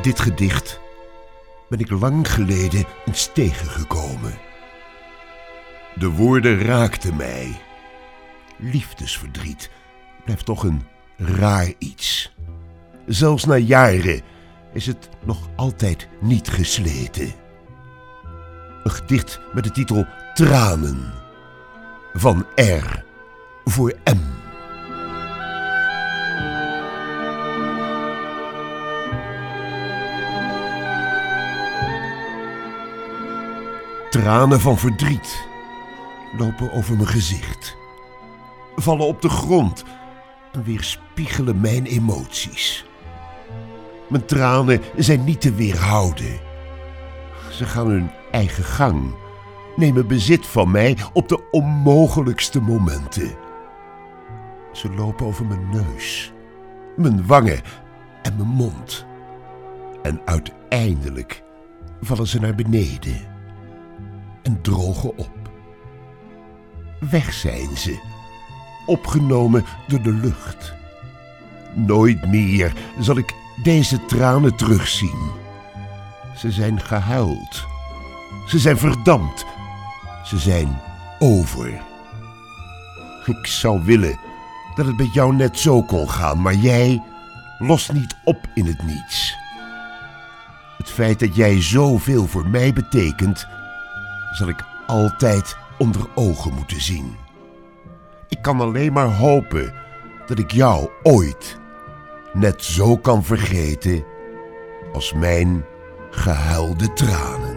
dit gedicht ben ik lang geleden eens tegengekomen. De woorden raakten mij. Liefdesverdriet blijft toch een raar iets. Zelfs na jaren is het nog altijd niet gesleten. Een gedicht met de titel Tranen. Van R voor M. Tranen van verdriet lopen over mijn gezicht, vallen op de grond en weerspiegelen mijn emoties. Mijn tranen zijn niet te weerhouden. Ze gaan hun eigen gang, nemen bezit van mij op de onmogelijkste momenten. Ze lopen over mijn neus, mijn wangen en mijn mond. En uiteindelijk vallen ze naar beneden en drogen op. Weg zijn ze, opgenomen door de lucht. Nooit meer zal ik deze tranen terugzien. Ze zijn gehuild. Ze zijn verdampt. Ze zijn over. Ik zou willen dat het met jou net zo kon gaan, maar jij lost niet op in het niets. Het feit dat jij zoveel voor mij betekent, zal ik altijd onder ogen moeten zien. Ik kan alleen maar hopen dat ik jou ooit net zo kan vergeten als mijn gehuilde tranen.